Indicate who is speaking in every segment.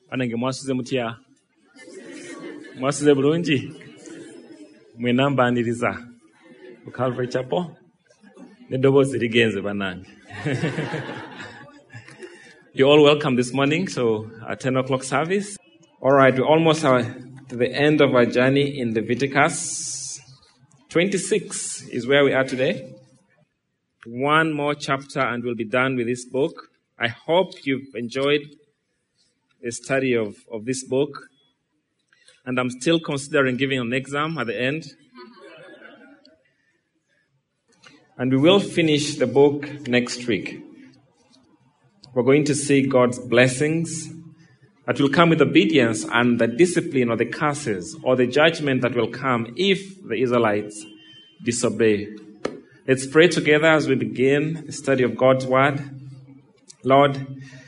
Speaker 1: Anenge mwasize mutia. Mwasize bulungi. Mwenambaniriza. Calvary Chapel. Nedobozi ligenze banange. You're all welcome this morning, so at 10 o'clock service. All right, we're almost to the end of our journey in Leviticus. 26 is where we are today. One more chapter and we'll be done with this book. I hope you've enjoyed the study of this book. And I'm still considering giving an exam at the end. And we will finish the book next week. We're going to see God's blessings that will come with obedience and the discipline or the curses or the judgment that will come if the Israelites disobey. Let's pray together as we begin the study of God's word. Lord,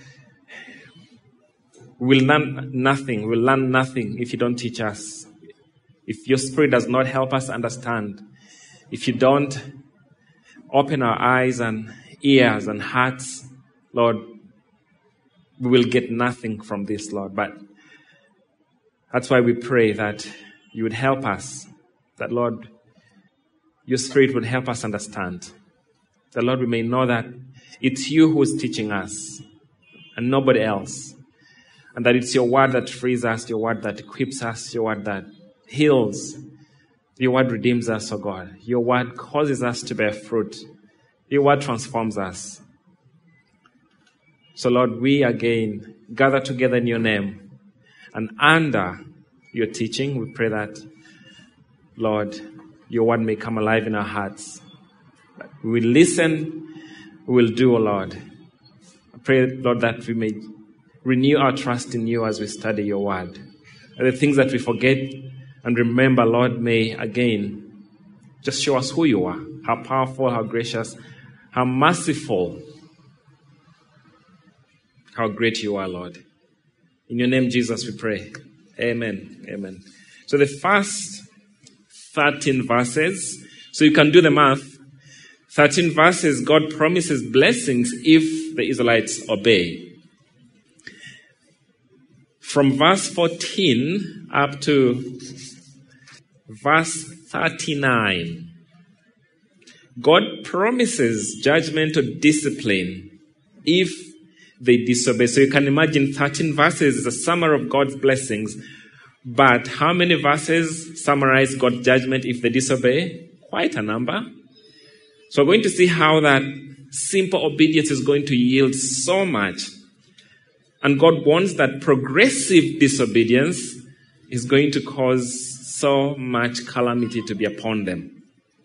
Speaker 1: we'll learn nothing if you don't teach us. If your spirit does not help us understand. If you don't open our eyes and ears and hearts, Lord, we will get nothing from this, Lord. But that's why we pray that you would help us. That, Lord, your spirit would help us understand. That, Lord, we may know that it's you who is teaching us and nobody else. And that it's your word that frees us, your word that equips us, your word that heals. Your word redeems us, oh God. Your word causes us to bear fruit. Your word transforms us. So, Lord, we again gather together in your name. And under your teaching, we pray that, Lord, your word may come alive in our hearts. We will listen, we will do, O Lord. I pray, Lord, that we may renew our trust in you as we study your word. And the things that we forget and remember, Lord, may again just show us who you are, how powerful, how gracious, how merciful, how great you are, Lord. In your name, Jesus, we pray. Amen. Amen. So the first 13 verses, so you can do the math. 13 verses, God promises blessings if the Israelites obey. From verse 14 up to verse 39, God promises judgment or discipline if they disobey. So you can imagine 13 verses is a summary of God's blessings. But how many verses summarize God's judgment if they disobey? Quite a number. So we're going to see how that simple obedience is going to yield so much. And God warns that progressive disobedience is going to cause so much calamity to be upon them.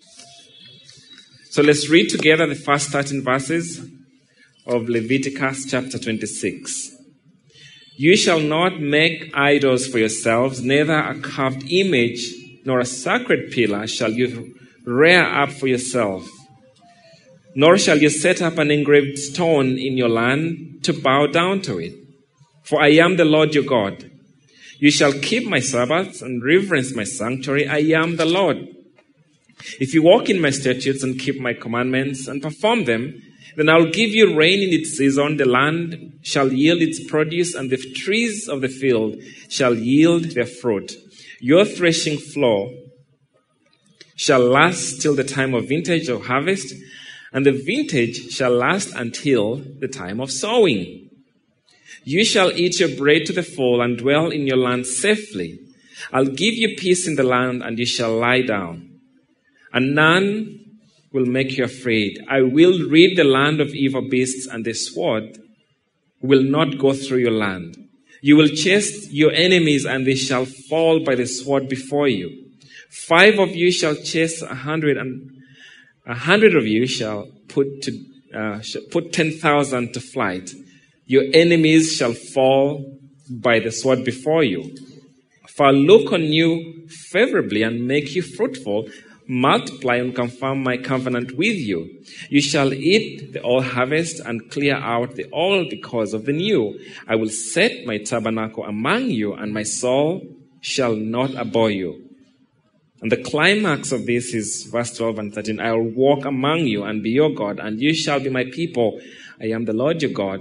Speaker 1: So let's read together the first 13 verses of Leviticus chapter 26. You shall not make idols for yourselves, neither a carved image nor a sacred pillar shall you rear up for yourself. Nor shall you set up an engraved stone in your land to bow down to it. For I am the Lord your God. You shall keep my Sabbaths and reverence my sanctuary. I am the Lord. If you walk in my statutes and keep my commandments and perform them, then I will give you rain in its season. The land shall yield its produce, and the trees of the field shall yield their fruit. Your threshing floor shall last till the time of vintage or harvest, and the vintage shall last until the time of sowing. You shall eat your bread to the full and dwell in your land safely. I'll give you peace in the land, and you shall lie down. And none will make you afraid. I will rid the land of evil beasts, and the sword will not go through your land. You will chase your enemies, and they shall fall by the sword before you. 5 of you shall chase 100, and 100 of you shall put 10,000 to flight. Your enemies shall fall by the sword before you. For I'll look on you favorably and make you fruitful, multiply and confirm my covenant with you. You shall eat the old harvest and clear out the old because of the new. I will set my tabernacle among you, and my soul shall not abhor you. And the climax of this is verse 12 and 13. I will walk among you and be your God, and you shall be my people. I am the Lord your God.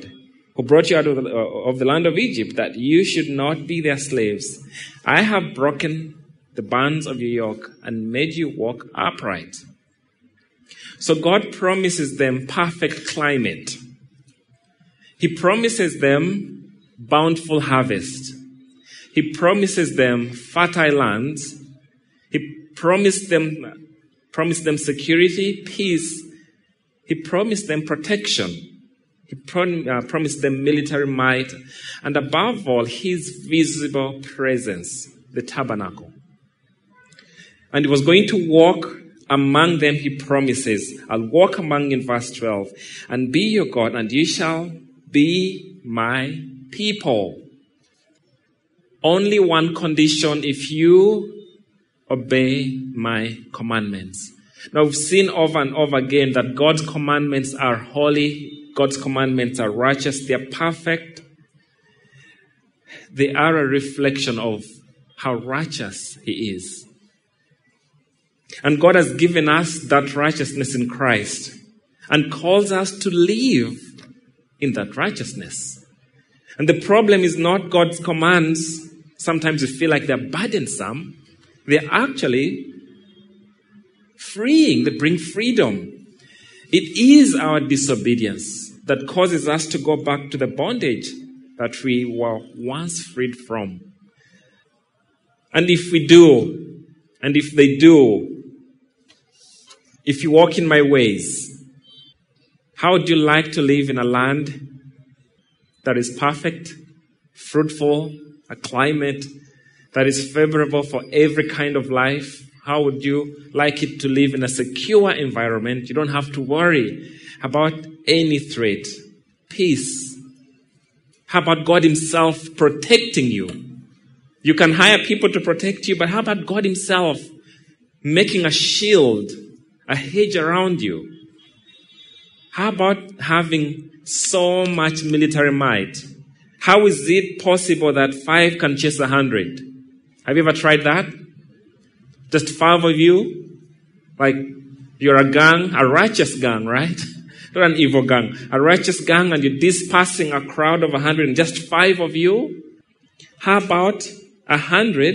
Speaker 1: who brought you out of the land of Egypt, that you should not be their slaves. I have broken the bands of your yoke and made you walk upright. So God promises them perfect climate. He promises them bountiful harvest. He promises them fertile lands. He promised them security, peace. He promised them protection. He promised them military might. And above all, his visible presence, the tabernacle. And he was going to walk among them, he promises. I'll walk among you in verse 12. And be your God, and you shall be my people. Only one condition: if you obey my commandments. Now, we've seen over and over again that God's commandments are holy. God's commandments are righteous. They are perfect. They are a reflection of how righteous he is. And God has given us that righteousness in Christ and calls us to live in that righteousness. And the problem is not God's commands. Sometimes we feel like they're burdensome. They're actually freeing. They bring freedom. It is our disobedience that causes us to go back to the bondage that we were once freed from. And if we do, and if they do, if you walk in my ways, how would you like to live in a land that is perfect, fruitful, a climate that is favorable for every kind of life? How would you like it to live in a secure environment? You don't have to worry about any threat. Peace. How about God himself protecting you? You can hire people to protect you, but how about God himself making a shield, a hedge around you? How about having so much military might? How is it possible that 5 can chase 100? Have you ever tried that? Just 5 of you? Like, you're a gang, a righteous gang, right? Not an evil gang. A righteous gang, and you're dispersing a crowd of 100 and just 5 of you? How about 100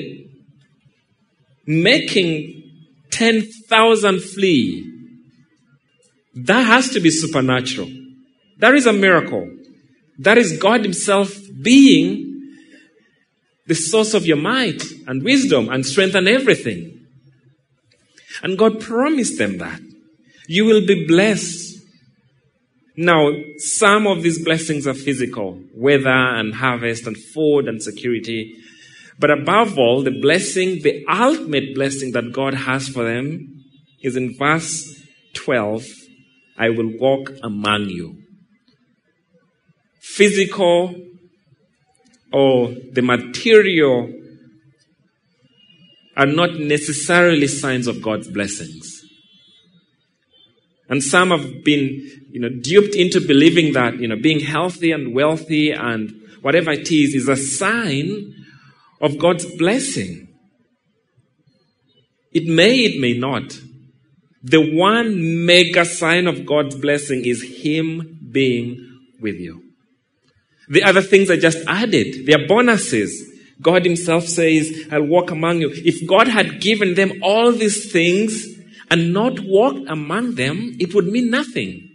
Speaker 1: making 10,000 flee? That has to be supernatural. That is a miracle. That is God himself being the source of your might and wisdom and strength and everything. And God promised them that. You will be blessed. Now, some of these blessings are physical, weather and harvest and food and security. But above all, the blessing, the ultimate blessing that God has for them is in verse 12, I will walk among you. Physical or the material are not necessarily signs of God's blessings. And some have been, duped into believing that, being healthy and wealthy and whatever it is a sign of God's blessing. It may not. The one mega sign of God's blessing is him being with you. The other things are just added. They are bonuses. God himself says, I'll walk among you. If God had given them all these things and not walked among them, it would mean nothing.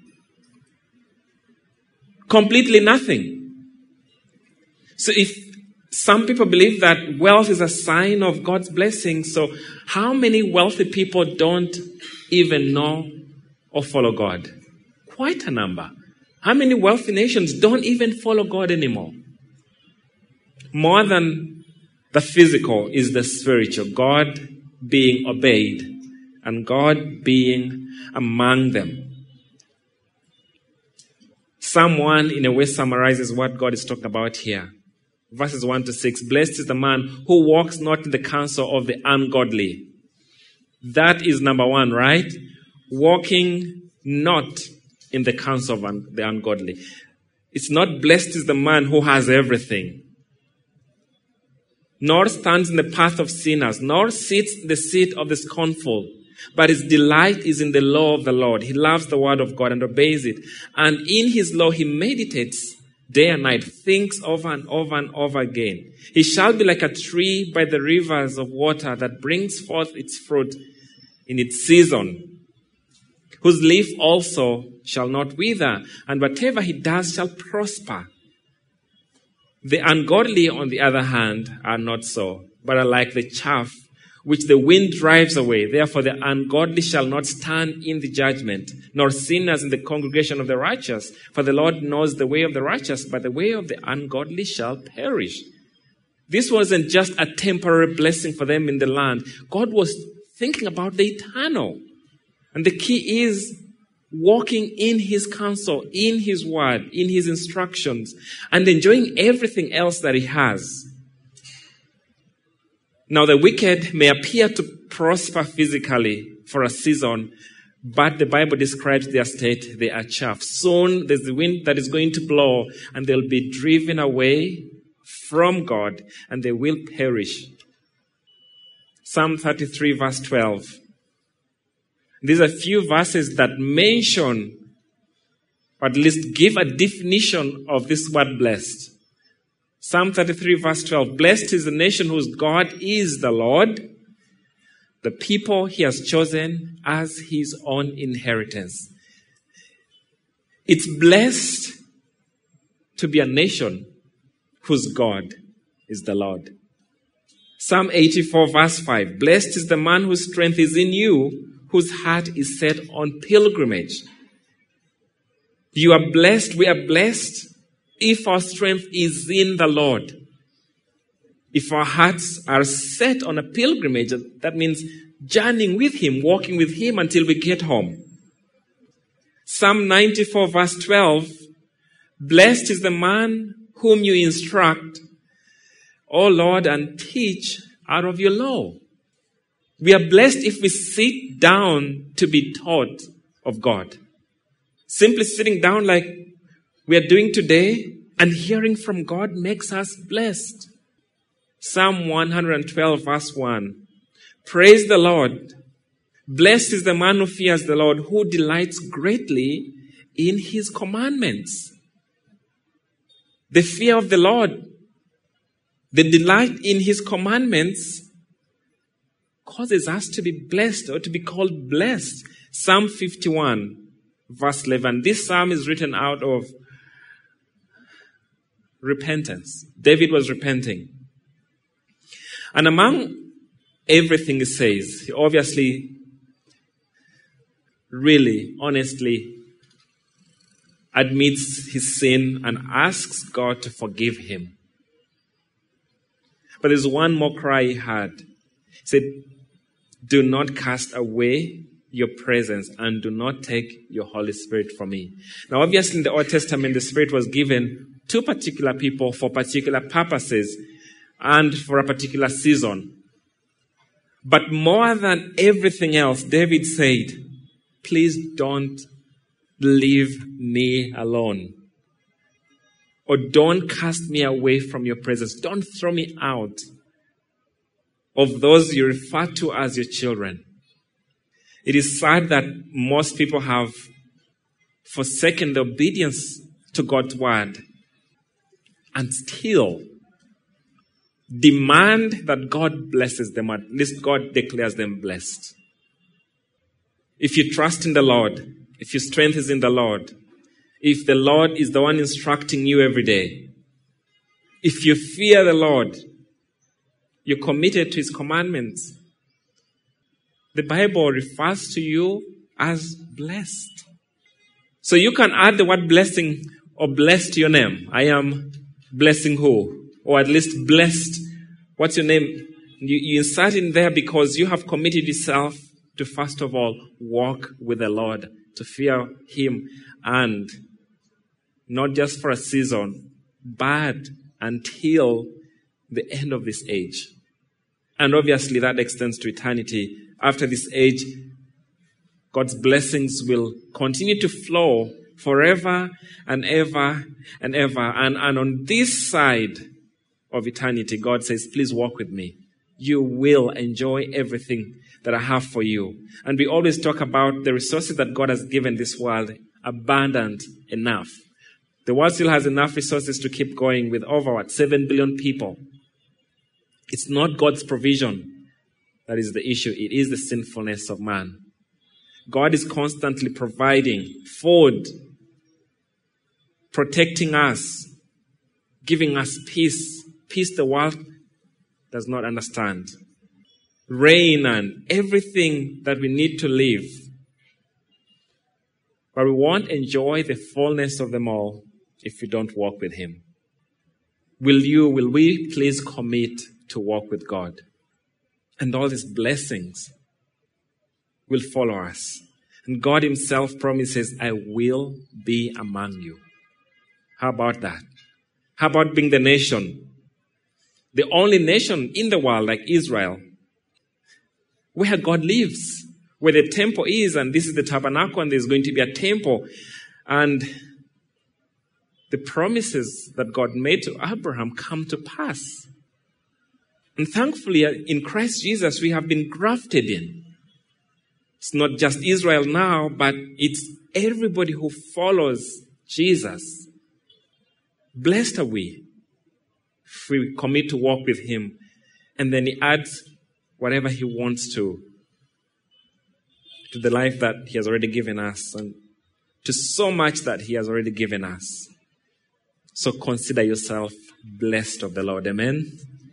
Speaker 1: Completely nothing. So if some people believe that wealth is a sign of God's blessing, so how many wealthy people don't even know or follow God? Quite a number. How many wealthy nations don't even follow God anymore? More than the physical is the spiritual. God being obeyed and God being among them. Psalm 1 in a way summarizes what God is talking about here. Verses 1 to 6. Blessed is the man who walks not in the counsel of the ungodly. That is number 1, right? Walking not in the counsel of the ungodly. It's not blessed is the man who has everything, nor stands in the path of sinners, nor sits in the seat of the scornful, but his delight is in the law of the Lord. He loves the word of God and obeys it. And in his law he meditates day and night, thinks over and over and over again. He shall be like a tree by the rivers of water that brings forth its fruit in its season, whose leaf also shall not wither, and whatever he does shall prosper. The ungodly, on the other hand, are not so, but are like the chaff which the wind drives away. Therefore the ungodly shall not stand in the judgment, nor sinners in the congregation of the righteous. For the Lord knows the way of the righteous, but the way of the ungodly shall perish. This wasn't just a temporary blessing for them in the land. God was thinking about the eternal. And the key is walking in his counsel, in his word, in his instructions, and enjoying everything else that he has. Now, the wicked may appear to prosper physically for a season, but the Bible describes their state. They are chaff. Soon there's the wind that is going to blow, and they'll be driven away from God, and they will perish. Psalm 33, verse 12. These are a few verses that mention, or at least give a definition of this word blessed. Psalm 33 verse 12, blessed is the nation whose God is the Lord, the people he has chosen as his own inheritance. It's blessed to be a nation whose God is the Lord. Psalm 84 verse 5, blessed is the man whose strength is in you, whose heart is set on pilgrimage. You are blessed, we are blessed if our strength is in the Lord. If our hearts are set on a pilgrimage, that means journeying with him, walking with him until we get home. Psalm 94 verse 12, blessed is the man whom you instruct, O Lord, and teach out of your law. We are blessed if we sit down to be taught of God. Simply sitting down like we are doing today and hearing from God makes us blessed. Psalm 112 verse 1. Praise the Lord. Blessed is the man who fears the Lord, who delights greatly in his commandments. The fear of the Lord, the delight in his commandments causes us to be blessed or to be called blessed. Psalm 51 verse 11. This psalm is written out of repentance. David was repenting. And among everything he says, he obviously, really, honestly admits his sin and asks God to forgive him. But there's one more cry he had. He said, do not cast away your presence and do not take your Holy Spirit from me. Now, obviously, in the Old Testament, the Spirit was given to particular people for particular purposes and for a particular season. But more than everything else, David said, please don't leave me alone. Or don't cast me away from your presence. Don't throw me out of those you refer to as your children. It is sad that most people have forsaken the obedience to God's word and still demand that God blesses them, at least God declares them blessed. If you trust in the Lord, if your strength is in the Lord, if the Lord is the one instructing you every day, if you fear the Lord, you're committed to his commandments, the Bible refers to you as blessed. So you can add the word blessing or blessed to your name. I am blessing who? Or at least blessed. What's your name? You insert in there because you have committed yourself to, first of all, walk with the Lord, to fear him, and not just for a season, but until the end of this age. And obviously that extends to eternity. After this age, God's blessings will continue to flow forever and ever and ever. And on this side of eternity, God says, please walk with me. You will enjoy everything that I have for you. And we always talk about the resources that God has given this world, abundant enough. The world still has enough resources to keep going with over 7 billion people. It's not God's provision that is the issue. It is the sinfulness of man. God is constantly providing food, protecting us, giving us peace. Peace the world does not understand. Rain and everything that we need to live. But we won't enjoy the fullness of them all if we don't walk with Him. Will we please commit to walk with God? And all these blessings will follow us. And God Himself promises, I will be among you. How about that? How about being the nation? The only nation in the world like Israel, where God lives, where the temple is, and this is the tabernacle, and there's going to be a temple. And the promises that God made to Abraham come to pass. And thankfully, in Christ Jesus, we have been grafted in. It's not just Israel now, but it's everybody who follows Jesus. Blessed are we if we commit to walk with Him. And then He adds whatever He wants to the life that He has already given us, and to so much that He has already given us. So consider yourself blessed of the Lord. Amen?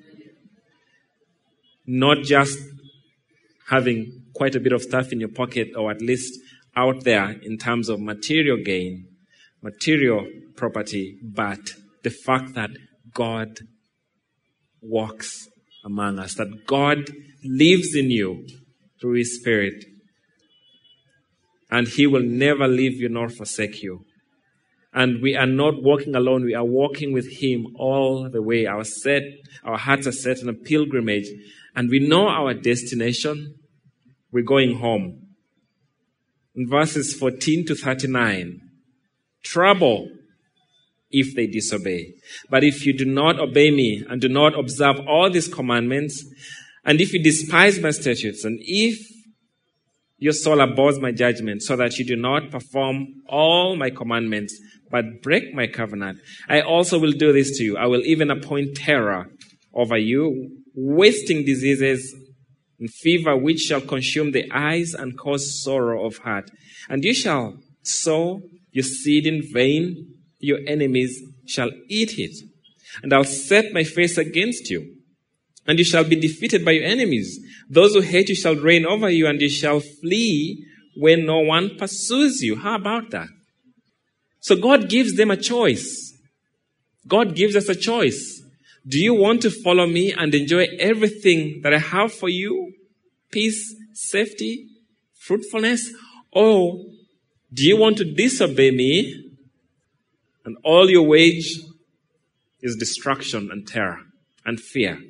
Speaker 1: Not just having quite a bit of stuff in your pocket, or at least out there in terms of material gain, material property, but the fact that God walks among us, that God lives in you through His Spirit, and He will never leave you nor forsake you. And we are not walking alone. We are walking with Him all the way. Our hearts are set on a pilgrimage, and we know our destination. We're going home. In verses 14 to 39, trouble if they disobey. But if you do not obey me and do not observe all these commandments, and if you despise my statutes, and if your soul abhors my judgment, so that you do not perform all my commandments, but break my covenant, I also will do this to you. I will even appoint terror over you, wasting diseases and fever, which shall consume the eyes and cause sorrow of heart. And you shall sow your seed in vain. Your enemies shall eat it. And I'll set my face against you, and you shall be defeated by your enemies. Those who hate you shall reign over you, and you shall flee when no one pursues you. How about that? So God gives them a choice. God gives us a choice. Do you want to follow me and enjoy everything that I have for you? Peace, safety, fruitfulness? Or do you want to disobey me, and all your wage is destruction and terror and fear?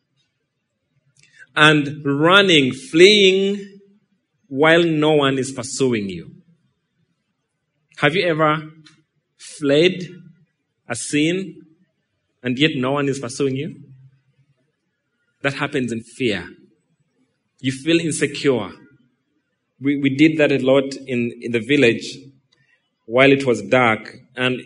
Speaker 1: And running, fleeing, while no one is pursuing you. Have you ever fled a sin and yet no one is pursuing you? That happens in fear. You feel insecure. We did that a lot in the village while it was dark. And,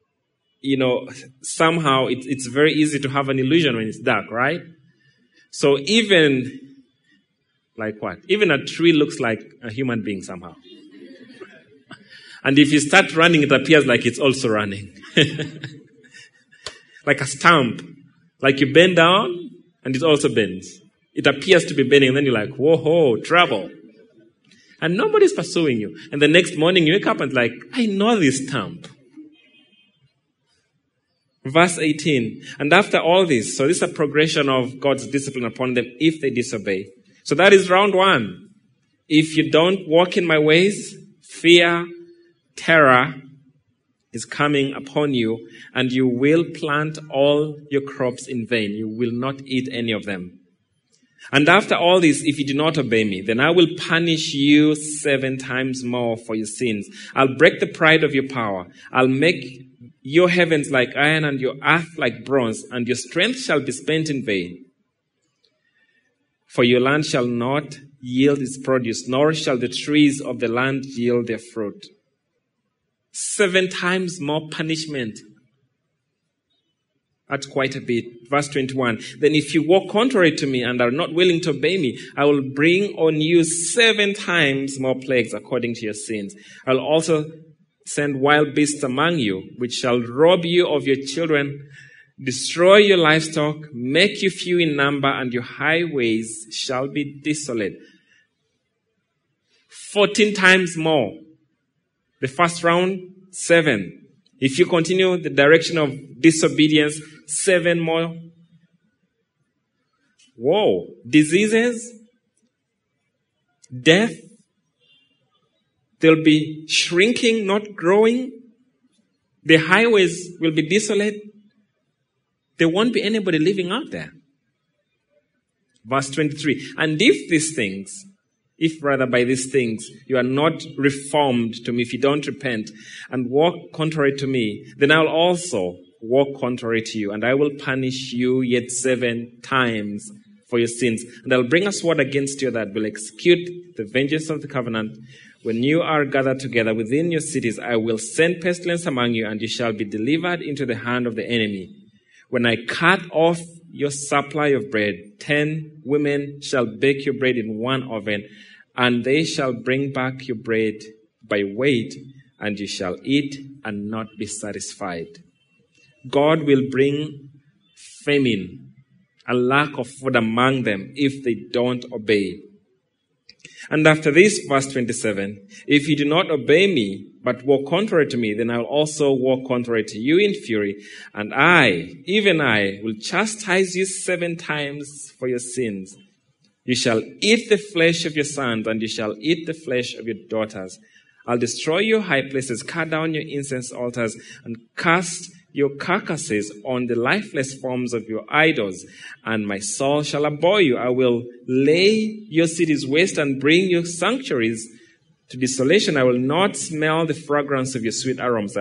Speaker 1: somehow it's very easy to have an illusion when it's dark, right? So even, like what? Even a tree looks like a human being somehow. And if you start running, it appears like it's also running. Like a stump. Like you bend down, and it also bends. It appears to be bending, and then you're like, whoa, trouble. And nobody's pursuing you. And the next morning you wake up and like, I know this stump. Verse 18. And after all this, so this is a progression of God's discipline upon them if they disobey. So that is round one. If you don't walk in my ways, fear, terror is coming upon you, and you will plant all your crops in vain. You will not eat any of them. And after all this, if you do not obey me, then I will punish you 7 times more for your sins. I'll break the pride of your power. I'll make your heavens like iron and your earth like bronze, and your strength shall be spent in vain. For your land shall not yield its produce, nor shall the trees of the land yield their fruit. 7 times more punishment. That's quite a bit. Verse 21. Then if you walk contrary to me and are not willing to obey me, I will bring on you 7 times more plagues according to your sins. I will also send wild beasts among you, which shall rob you of your children, destroy your livestock, make you few in number, and your highways shall be desolate. 14 times more. The first round, 7. If you continue the direction of disobedience, 7 more. Whoa. Diseases, death, they'll be shrinking, not growing. The highways will be desolate. There won't be anybody living out there. Verse 23. And if rather by these things you are not reformed to me, if you don't repent and walk contrary to me, then I will also walk contrary to you, and I will punish you yet 7 times for your sins. And I'll bring a sword against you that will execute the vengeance of the covenant. When you are gathered together within your cities, I will send pestilence among you, and you shall be delivered into the hand of the enemy. When I cut off your supply of bread, 10 women shall bake your bread in one oven, and they shall bring back your bread by weight, and you shall eat and not be satisfied. God will bring famine, a lack of food among them if they don't obey. And after this, verse 27, if you do not obey me, but walk contrary to me, then I will also walk contrary to you in fury, and I, even I, will chastise you 7 times for your sins. You shall eat the flesh of your sons, and you shall eat the flesh of your daughters. I'll destroy your high places, cut down your incense altars, and cast your carcasses on the lifeless forms of your idols, and my soul shall abhor you. I will lay your cities waste and bring your sanctuaries to desolation. I will not smell the fragrance of your sweet aromas.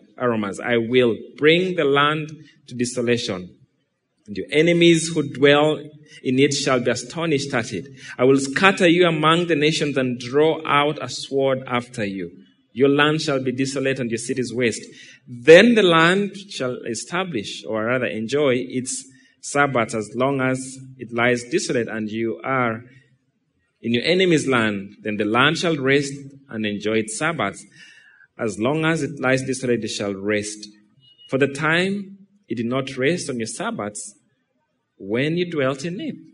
Speaker 1: I will bring the land to desolation, and your enemies who dwell in it shall be astonished at it. I will scatter you among the nations and draw out a sword after you. Your land shall be desolate and your cities waste. Then the land shall establish, or rather enjoy, its Sabbath as long as it lies desolate and you are in your enemy's land. Then the land shall rest and enjoy its Sabbath. As long as it lies desolate, it shall rest. For the time it did not rest on your Sabbaths when you dwelt in it.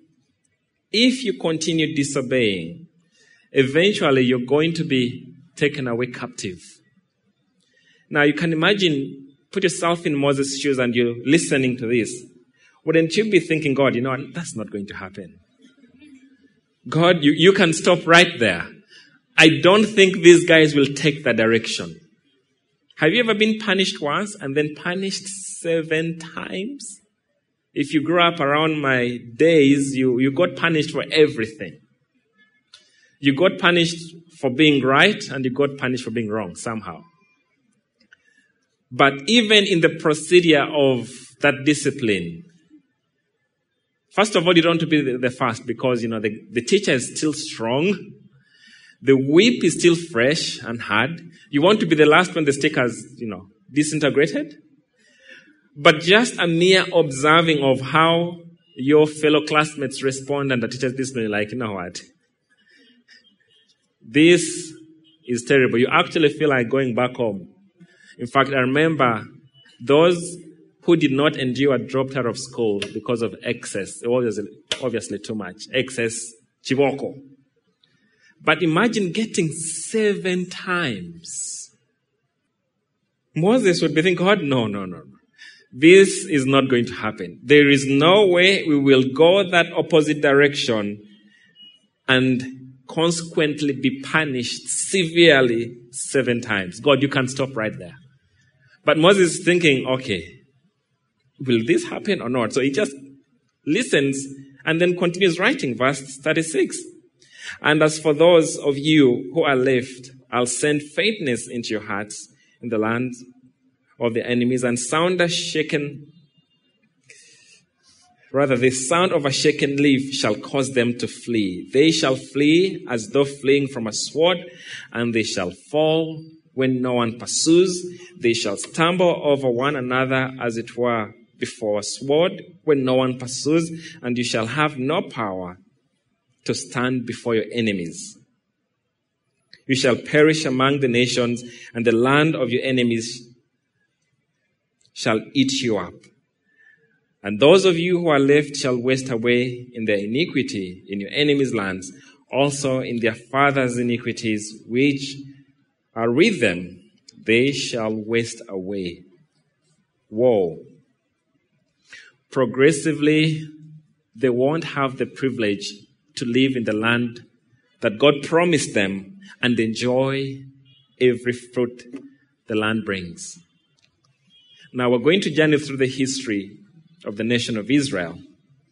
Speaker 1: If you continue disobeying, eventually you're going to be taken away captive. Now you can imagine, put yourself in Moses' shoes and you're listening to this. Wouldn't you be thinking, God, that's not going to happen. God, you can stop right there. I don't think these guys will take that direction. Have you ever been punished once and then punished 7 times? If you grew up around my days, you got punished for everything. You got punished for being right, and you got punished for being wrong somehow. But even in the procedure of that discipline, first of all, you don't want to be the first because, the teacher is still strong. The whip is still fresh and hard. You want to be the last when the stick has, disintegrated. But just a mere observing of how your fellow classmates respond and the teacher's discipline, like, you know what? This is terrible. You actually feel like going back home. In fact, I remember those who did not endure dropped out of school because of excess. It was obviously too much. Excess, chiboko. But imagine getting 7 times. Moses would be thinking, God, no. This is not going to happen. There is no way we will go that opposite direction and consequently be punished severely 7 times. God, you can stop right there. But Moses is thinking, okay, will this happen or not? So he just listens and then continues writing, verse 36. And as for those of you who are left, I'll send faintness into your hearts in the land of the enemies, and the sound of a shaken leaf shall cause them to flee. They shall flee as though fleeing from a sword, and they shall fall when no one pursues. They shall stumble over one another as it were before a sword when no one pursues, and you shall have no power to stand before your enemies. You shall perish among the nations, and the land of your enemies shall eat you up. And those of you who are left shall waste away in their iniquity in your enemies' lands, also in their fathers' iniquities, which are with them, they shall waste away. Woe. Progressively, they won't have the privilege to live in the land that God promised them and enjoy every fruit the land brings. Now we're going to journey through the history of the nation of Israel.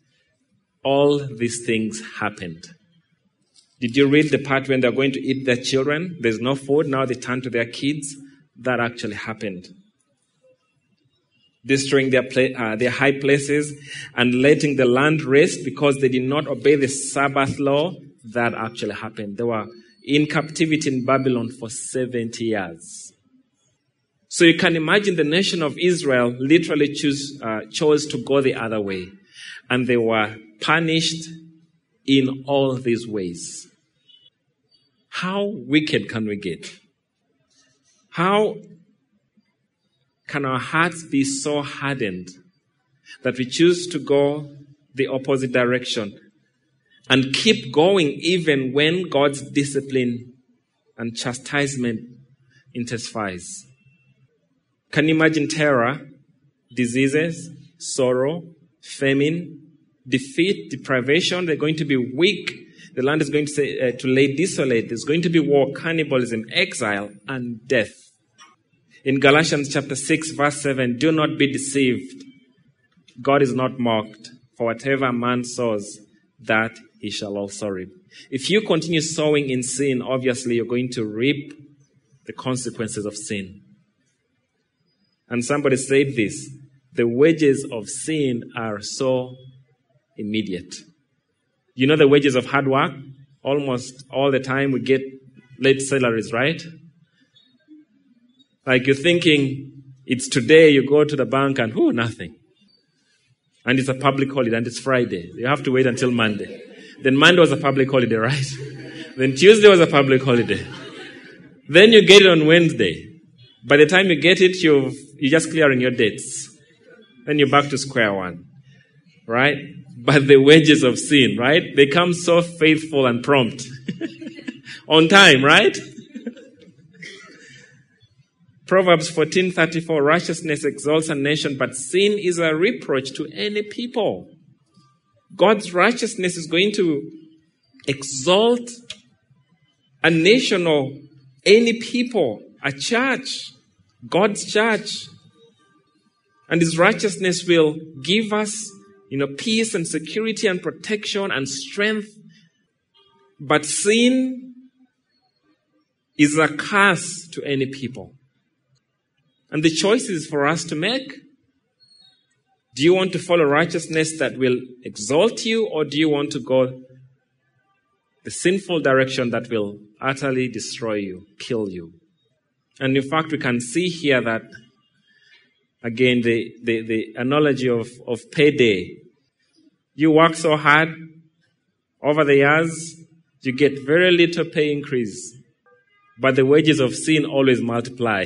Speaker 1: All these things happened. Did you read the part when they're going to eat their children? There's no food. Now they turn to their kids. That actually happened. Destroying their high places and letting the land rest because they did not obey the Sabbath law. That actually happened. They were in captivity in Babylon for 70 years. So you can imagine the nation of Israel literally chose to go the other way. And they were punished in all these ways. How wicked can we get? How can our hearts be so hardened that we choose to go the opposite direction and keep going even when God's discipline and chastisement intensifies? Can you imagine terror, diseases, sorrow, famine, defeat, deprivation? They're going to be weak. The land is going to lay desolate. There's going to be war, cannibalism, exile, and death. In Galatians chapter 6, verse 7, do not be deceived. God is not mocked. For whatever a man sows, that he shall also reap. If you continue sowing in sin, obviously you're going to reap the consequences of sin. And somebody said this, the wages of sin are so immediate. You know the wages of hard work? Almost all the time we get late salaries, right? Like you're thinking, it's today, you go to the bank and, nothing. And it's a public holiday and it's Friday. You have to wait until Monday. Then Monday was a public holiday, right? Then Tuesday was a public holiday. Then you get it on Wednesday. By the time you get it, you're just clearing your debts. Then you're back to square one, right? But the wages of sin, right? They come so faithful and prompt. On time, right? Proverbs 14:34, righteousness exalts a nation, but sin is a reproach to any people. God's righteousness is going to exalt a nation or any people, a church, God's church. And His righteousness will give us, peace and security and protection and strength. But sin is a curse to any people. And the choice is for us to make. Do you want to follow righteousness that will exalt you, or do you want to go the sinful direction that will utterly destroy you, kill you? And in fact, we can see here that, again, the analogy of payday. You work so hard over the years, you get very little pay increase, but the wages of sin always multiply.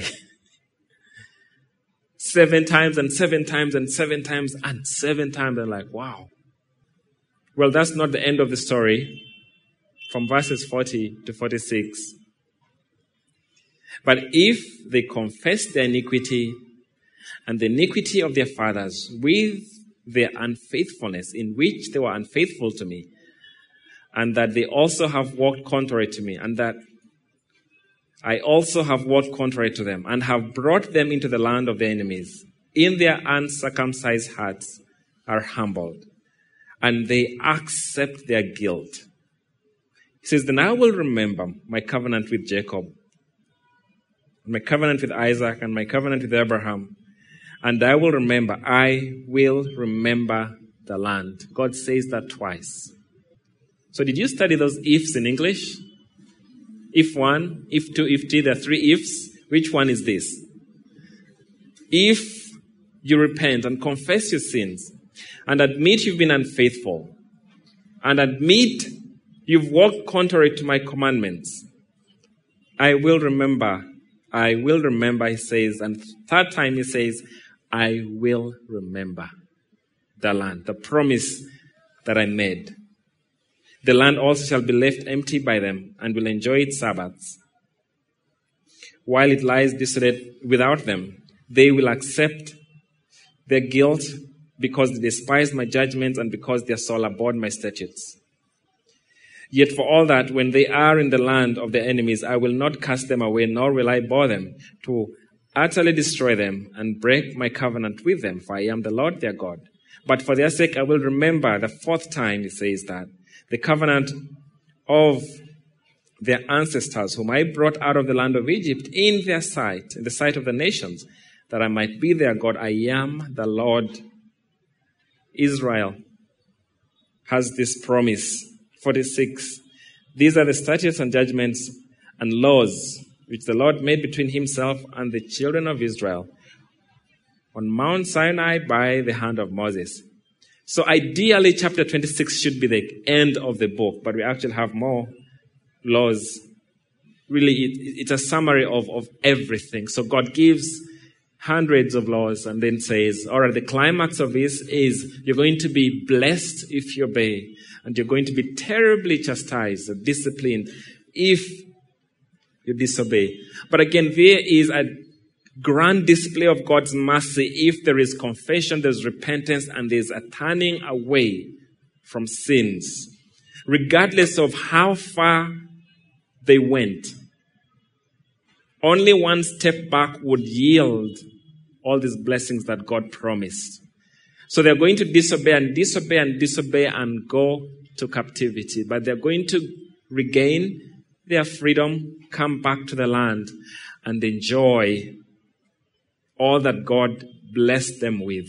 Speaker 1: 7 times and 7 times and 7 times and 7 times. They're like, wow. Well, that's not the end of the story. From verses 40 to 46. But if they confess their iniquity and the iniquity of their fathers with their unfaithfulness, in which they were unfaithful to me, and that they also have walked contrary to me, and that I also have walked contrary to them, and have brought them into the land of their enemies, in their uncircumcised hearts are humbled, and they accept their guilt. He says, then I will remember my covenant with Jacob, my covenant with Isaac, and my covenant with Abraham, and I will remember the land. God says that twice. So did you study those ifs in English? If 1, if 2, if 3, there are 3 ifs. Which one is this? If you repent and confess your sins and admit you've been unfaithful and admit you've walked contrary to my commandments, I will remember, he says. And third time he says, I will remember the land, the promise that I made. The land also shall be left empty by them and will enjoy its Sabbaths. While it lies desolate without them, they will accept their guilt because they despise my judgments and because their soul abhorred my statutes. Yet for all that, when they are in the land of their enemies, I will not cast them away, nor will I bore them to utterly destroy them and break my covenant with them, for I am the Lord their God. But for their sake I will remember, the fourth time he says that, the covenant of their ancestors, whom I brought out of the land of Egypt in their sight, in the sight of the nations, that I might be their God. I am the Lord. Israel has this promise. 46. These are the statutes and judgments and laws which the Lord made between himself and the children of Israel on Mount Sinai by the hand of Moses. So ideally, chapter 26 should be the end of the book, but we actually have more laws. Really, it's a summary of everything. So God gives hundreds of laws and then says, all right, the climax of this is you're going to be blessed if you obey, and you're going to be terribly chastised or disciplined if you disobey. But again, there is a grand display of God's mercy if there is confession, there's repentance, and there's a turning away from sins, regardless of how far they went. Only one step back would yield all these blessings that God promised. So they're going to disobey and disobey and disobey and go to captivity. But they're going to regain their freedom, come back to the land, and enjoy all that God blessed them with.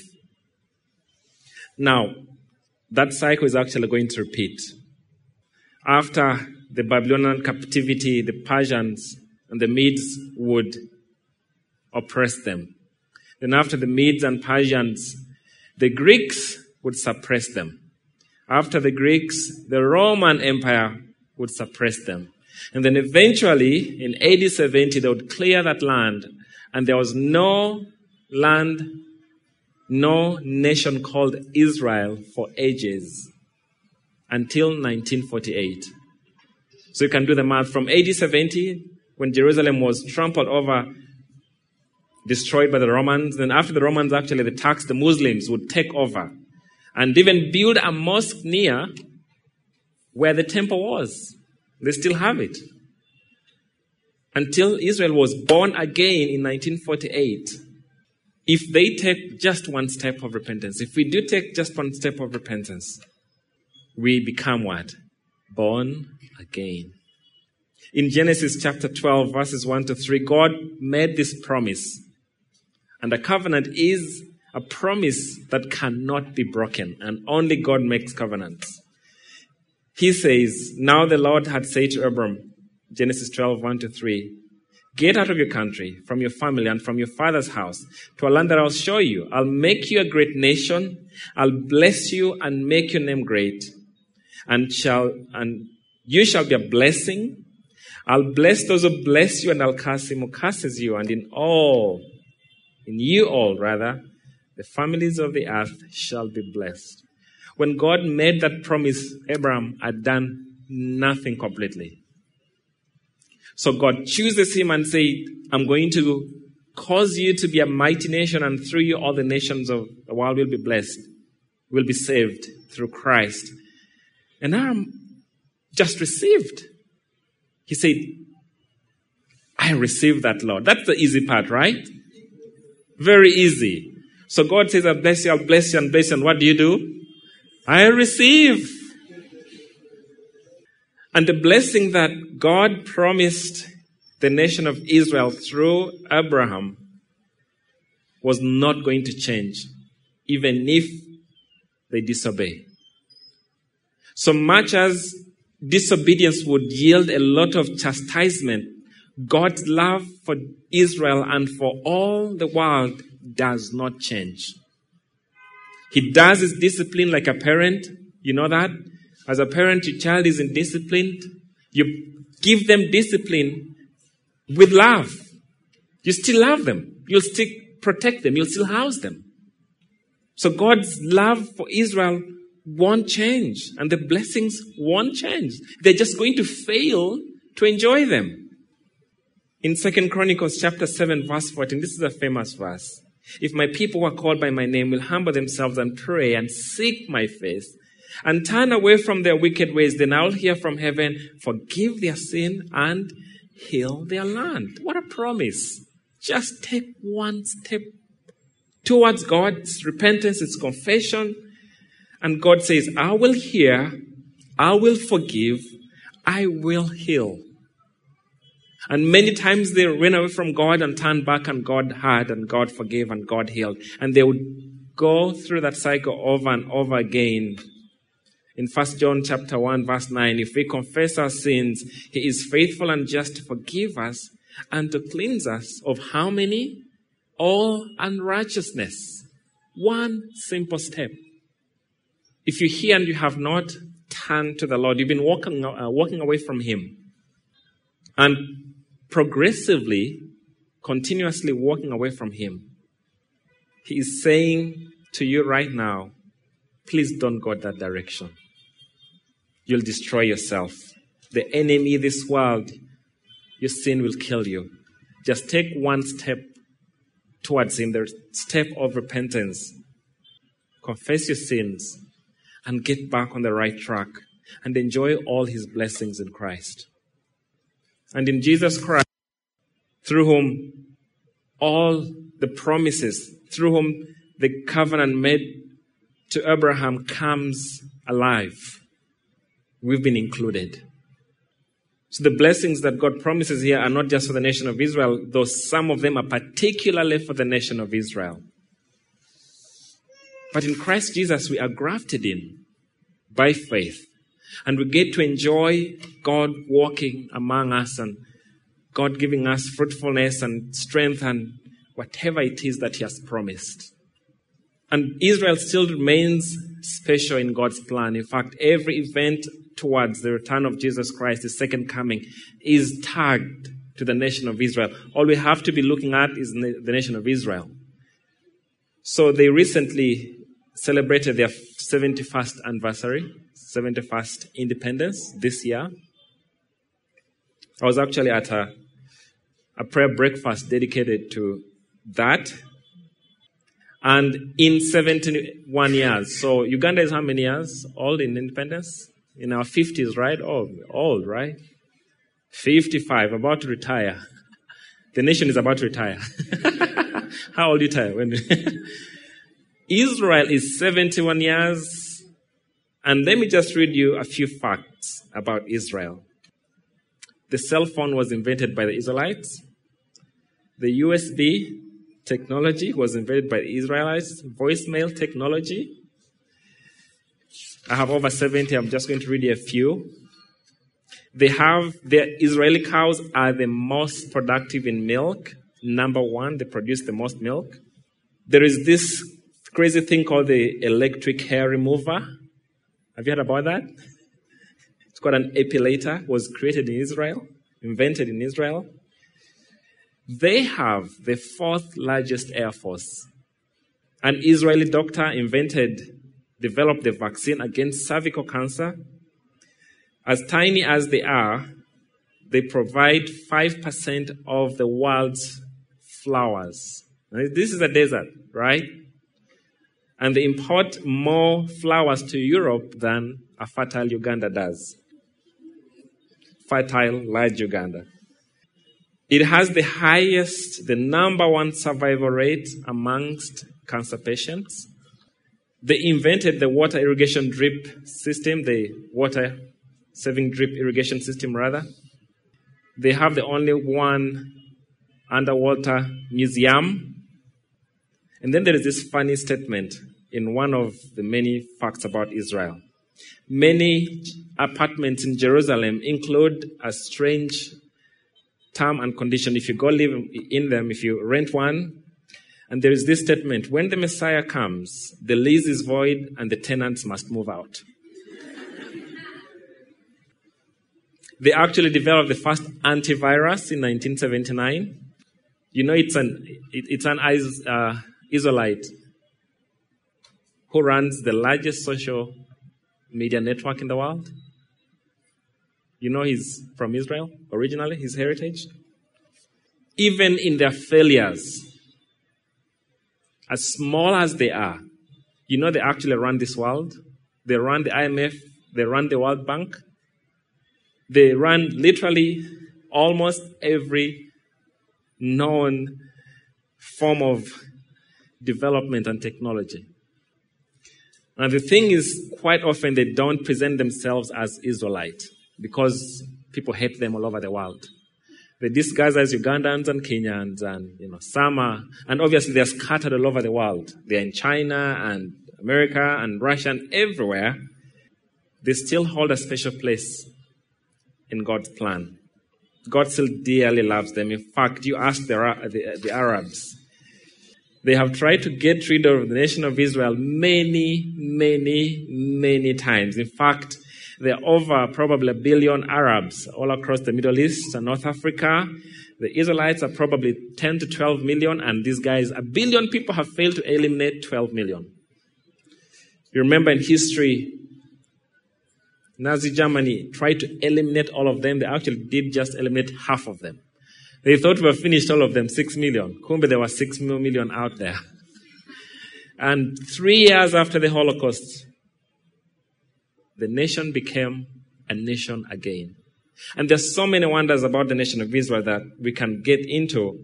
Speaker 1: Now, that cycle is actually going to repeat. After the Babylonian captivity, the Persians and the Medes would oppress them. Then after the Medes and Persians, the Greeks would suppress them. After the Greeks, the Roman Empire would suppress them. And then eventually, in AD 70, they would clear that land, and there was no land, no nation called Israel for ages until 1948. So you can do the math. From AD 70, when Jerusalem was trampled over, destroyed by the Romans, then after the Romans, actually, the Muslims would take over and even build a mosque near where the temple was. They still have it. Until Israel was born again in 1948. If they take just one step of repentance, if we do take just one step of repentance, we become what? Born again. In Genesis chapter 12, verses 1 to 3, God made this promise. And a covenant is a promise that cannot be broken. And only God makes covenants. He says, now the Lord had said to Abram, Genesis 12, 1 to 3, get out of your country, from your family, and from your father's house, to a land that I'll show you. I'll make you a great nation. I'll bless you and make your name great. And you shall be a blessing. I'll bless those who bless you, and I'll curse him who curses you. And in you all, the families of the earth shall be blessed. When God made that promise, Abraham had done nothing completely. So God chooses him and said, I'm going to cause you to be a mighty nation, and through you all the nations of the world will be blessed, will be saved through Christ. And Abraham just received. He said, I received that, Lord. That's the easy part, right? Very easy. So God says, I'll bless you, I'll bless you, and bless you. And what do? I receive. And the blessing that God promised the nation of Israel through Abraham was not going to change, even if they disobey. So much as disobedience would yield a lot of chastisement, God's love for Israel and for all the world does not change. He does his discipline like a parent. You know that? As a parent, your child is indisciplined. You give them discipline with love. You still love them. You'll still protect them. You'll still house them. So God's love for Israel won't change. And the blessings won't change. They're just going to fail to enjoy them. In 2 Chronicles chapter 7 verse 14, this is a famous verse. If my people who are called by my name will humble themselves and pray and seek my face and turn away from their wicked ways, then I'll hear from heaven, forgive their sin and heal their land. What a promise. Just take one step towards God's repentance, its confession. And God says, I will hear, I will forgive, I will heal. And many times they ran away from God and turned back, and God heard and God forgave and God healed. And they would go through that cycle over and over again. In 1 John chapter 1 verse 9, if we confess our sins, he is faithful and just to forgive us and to cleanse us of how many? All unrighteousness. One simple step. If you're here and you have not turned to the Lord, you've been walking away from him, and progressively, continuously walking away from him, he is saying to you right now, please don't go that direction. You'll destroy yourself. The enemy, this world, your sin will kill you. Just take one step towards him, the step of repentance. Confess your sins and get back on the right track and enjoy all his blessings in Christ. And in Jesus Christ, through whom all the promises, through whom the covenant made to Abraham comes alive. We've been included. So the blessings that God promises here are not just for the nation of Israel, though some of them are particularly for the nation of Israel. But in Christ Jesus, we are grafted in by faith. And we get to enjoy God walking among us and God giving us fruitfulness and strength and whatever it is that he has promised. And Israel still remains special in God's plan. In fact, every event towards the return of Jesus Christ, his second coming, is tagged to the nation of Israel. All we have to be looking at is the nation of Israel. So they recently celebrated their 71st anniversary, 71st independence this year. I was actually at a prayer breakfast dedicated to that. And in 71 years, so Uganda is how many years old in independence? In our 50s, right? Oh, old, right? 55, about to retire. The nation is about to retire. How old do you retire? When Israel is 71 years. And let me just read you a few facts about Israel. The cell phone was invented by the Israelites. The USB technology was invented by the Israelites. Voicemail technology. I have over 70. I'm just going to read you a few. The Israeli cows are the most productive in milk. Number one, they produce the most milk. There is this crazy thing called the electric hair remover. Have you heard about that? It's called an epilator. It was created in Israel, invented in Israel. They have the fourth largest air force. An Israeli doctor developed the vaccine against cervical cancer. As tiny as they are, they provide 5% of the world's flowers. This is a desert, right? And they import more flowers to Europe than a fertile Uganda does. Fertile, large Uganda. It has the number one survival rate amongst cancer patients. They invented the water irrigation drip system, the water-saving drip irrigation system, rather. They have the only one underwater museum. And then there is this funny statement in one of the many facts about Israel. Many apartments in Jerusalem include a strange term and condition. If you go live in them, if you rent one, and there is this statement, when the Messiah comes, the lease is void and the tenants must move out. They actually developed the first antivirus in 1979. You know, it's an Israelite who runs the largest social media network in the world. You know, he's from Israel originally, his heritage. Even in their failures, as small as they are, you know, they actually run this world. They run the IMF, they run the World Bank. They run literally almost every known form of development and technology. And the thing is, quite often they don't present themselves as Israelite because people hate them all over the world. They disguise as Ugandans and Kenyans and, Sama. And obviously they're scattered all over the world. They're in China and America and Russia and everywhere. They still hold a special place in God's plan. God still dearly loves them. In fact, you ask the Arabs. They have tried to get rid of the nation of Israel many, many, many times. In fact, there are over probably 1 billion Arabs all across the Middle East and North Africa. The Israelites are probably 10 to 12 million, and these guys, 1 billion people have failed to eliminate 12 million. You remember in history, Nazi Germany tried to eliminate all of them. They actually did just eliminate half of them. They thought we have finished all of them, 6 million. Kumbe there were 6 million out there. And 3 years after the Holocaust, the nation became a nation again. And there's so many wonders about the nation of Israel that we can get into.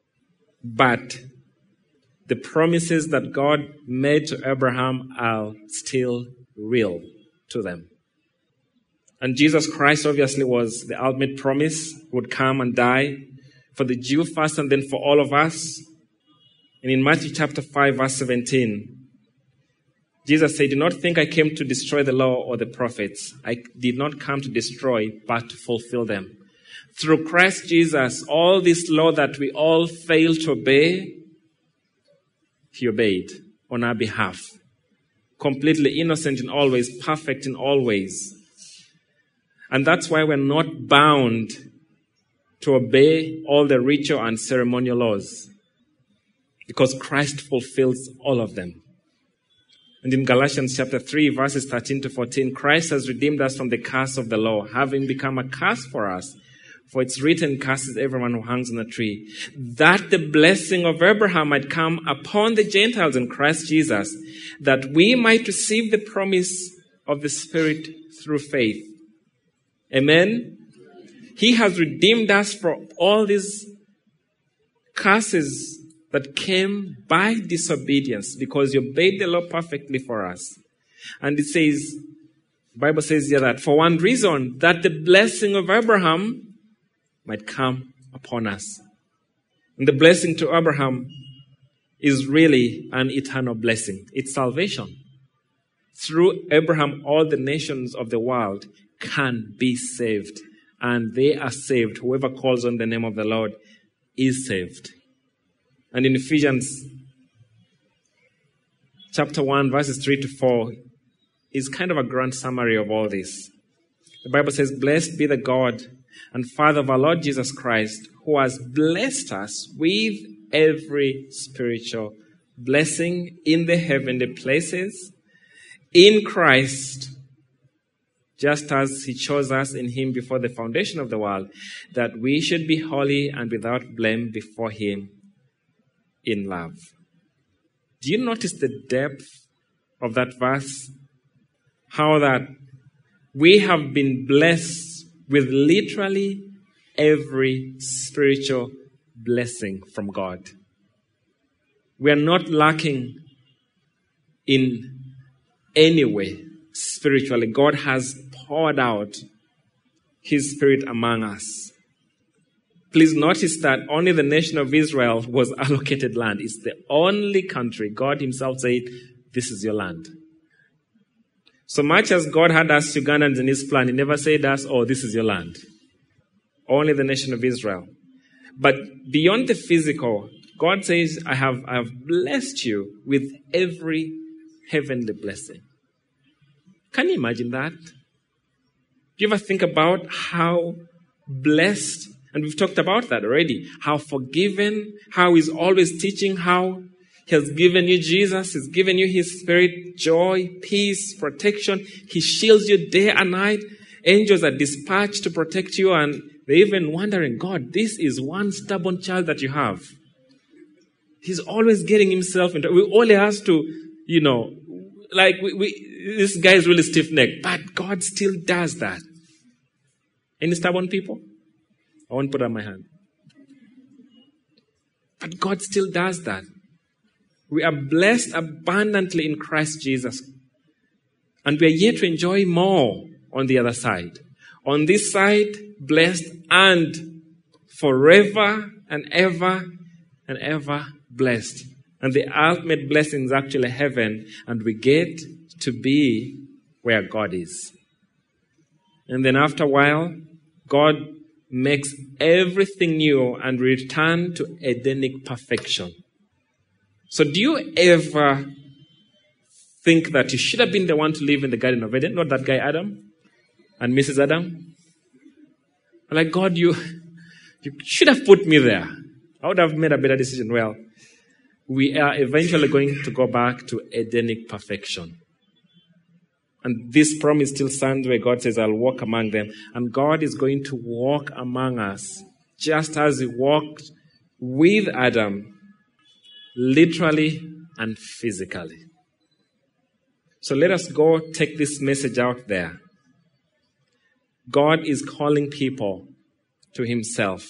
Speaker 1: But the promises that God made to Abraham are still real to them. And Jesus Christ obviously was the ultimate promise, would come and die for the Jew first and then for all of us. And in Matthew chapter 5, verse 17, Jesus said, "Do not think I came to destroy the law or the prophets. I did not come to destroy, but to fulfill them." Through Christ Jesus, all this law that we all failed to obey, he obeyed on our behalf. Completely innocent in all ways, perfect in all ways. And that's why we're not bound to obey all the ritual and ceremonial laws, because Christ fulfills all of them. And in Galatians chapter 3, verses 13 to 14, Christ has redeemed us from the curse of the law, having become a curse for us. For it's written, "Curses everyone who hangs on a tree," that the blessing of Abraham might come upon the Gentiles in Christ Jesus, that we might receive the promise of the Spirit through faith. Amen? He has redeemed us from all these curses that came by disobedience, because you obeyed the law perfectly for us. And it says, the Bible says here that for one reason, that the blessing of Abraham might come upon us. And the blessing to Abraham is really an eternal blessing. It's salvation. Through Abraham, all the nations of the world can be saved. And they are saved. Whoever calls on the name of the Lord is saved. And in Ephesians chapter 1, verses 3 to 4, is kind of a grand summary of all this. The Bible says, "Blessed be the God and Father of our Lord Jesus Christ, who has blessed us with every spiritual blessing in the heavenly places in Christ, just as he chose us in him before the foundation of the world, that we should be holy and without blame before him in love." Do you notice the depth of that verse? How that we have been blessed with literally every spiritual blessing from God. We are not lacking in any way spiritually. God has poured out his Spirit among us. Please notice that only the nation of Israel was allocated land. It's the only country God himself said, "This is your land." So much as God had us Ugandans in his plan, he never said us, "Oh, this is your land." Only the nation of Israel But beyond the physical, God says, I have blessed you with every heavenly blessing. Can you imagine that? Do you ever think about how blessed, and we've talked about that already, how forgiven, how he's always teaching, how he has given you Jesus, he's given you his Spirit, joy, peace, protection. He shields you day and night. Angels are dispatched to protect you, and they're even wondering, God, this is one stubborn child that you have. He's always getting himself into, we only has to, this guy is really stiff-necked, but God still does that. Any stubborn people? I won't put up my hand. But God still does that. We are blessed abundantly in Christ Jesus. And we are yet to enjoy more on the other side. On this side, blessed and forever and ever blessed. And the ultimate blessing is actually heaven, and we get to be where God is. And then after a while, God makes everything new and return to Edenic perfection. So do you ever think that you should have been the one to live in the Garden of Eden, not that guy Adam and Mrs. Adam? Like, God, you should have put me there. I would have made a better decision. Well, we are eventually going to go back to Edenic perfection. And this promise still stands where God says, I'll walk among them. And God is going to walk among us just as he walked with Adam, literally and physically. So let us go take this message out there. God is calling people to himself.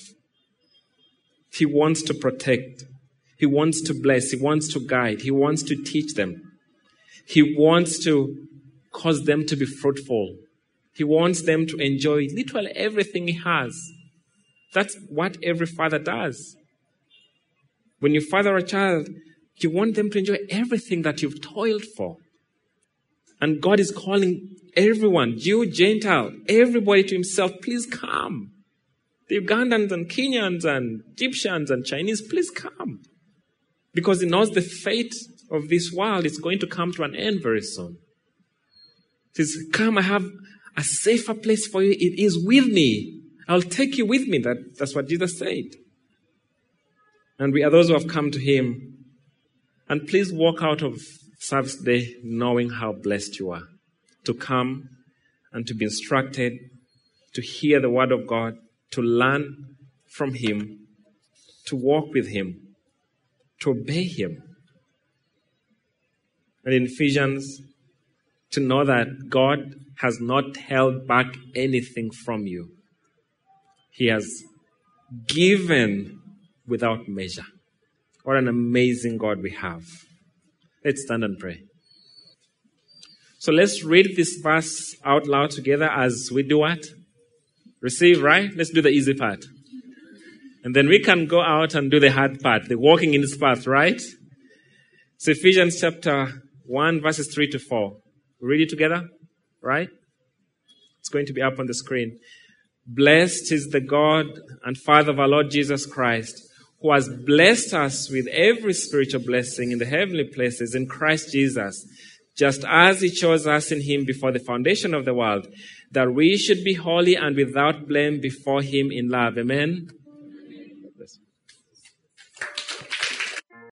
Speaker 1: He wants to protect. He wants to bless. He wants to guide. He wants to teach them. He wants to cause them to be fruitful. He wants them to enjoy literally everything he has. That's what every father does. When you father a child, you want them to enjoy everything that you've toiled for. And God is calling everyone, Jew, Gentile, everybody to himself, please come. The Ugandans and Kenyans and Egyptians and Chinese, please come. Because he knows the fate of this world is going to come to an end very soon. He says, come, I have a safer place for you. It is with me. I'll take you with me. That's what Jesus said. And we are those who have come to him. And please walk out of service day knowing how blessed you are. To come and to be instructed, to hear the word of God, to learn from him, to walk with him, to obey him. And in Ephesians, to know that God has not held back anything from you. He has given without measure. What an amazing God we have. Let's stand and pray. So let's read this verse out loud together as we do what? Receive, right? Let's do the easy part. And then we can go out and do the hard part, the walking in his path, right? So Ephesians chapter 1, verses 3 to 4. Read it together, right? It's going to be up on the screen. Blessed is the God and Father of our Lord Jesus Christ, who has blessed us with every spiritual blessing in the heavenly places in Christ Jesus, just as he chose us in him before the foundation of the world, that we should be holy and without blame before him in love. Amen.